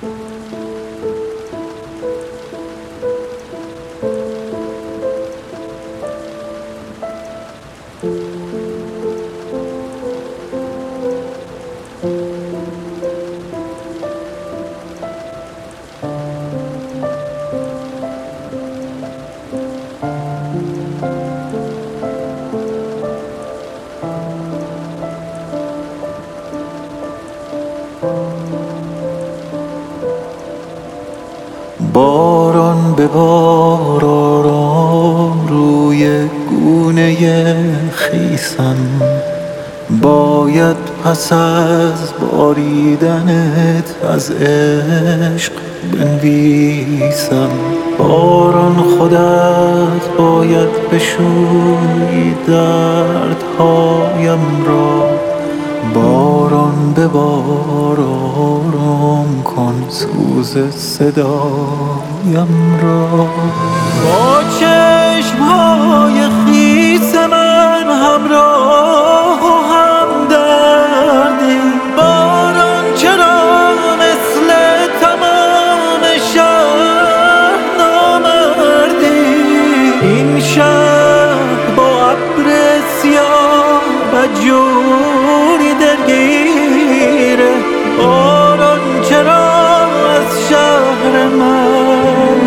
باران به بار آرام روی گونه خیسم، باید پس از باریدنت از عشق بنویسم. باران خودت باید بشویی دردهایم را، باران به بار آرام کن سوز صدایم را. با چشمهای خیس من همراه و همدردی، باران چرا مثل تمام شهر نامردی؟ این شهر با ابر سیاه بدجوری درگیره، باران چرا از شهر من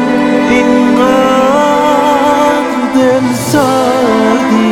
اینقدر دل سردی؟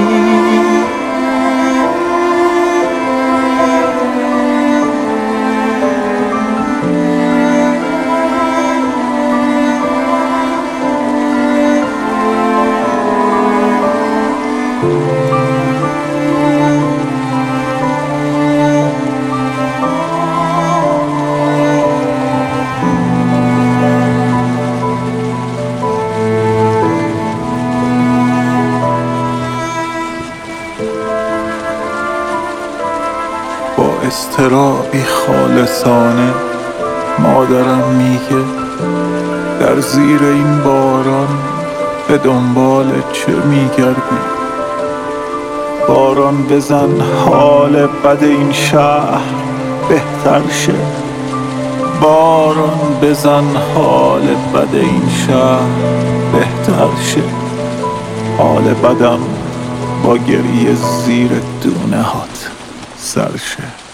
با اضطرابی خالصانه مادرم میگه در زیر این باران به دنبال چه میگردی؟ باران بزن حال بد این شهر بهتر شه، باران بزن حال بد این شهر بهتر شه، حال بدم با گریه زیر دونه هات سر شه.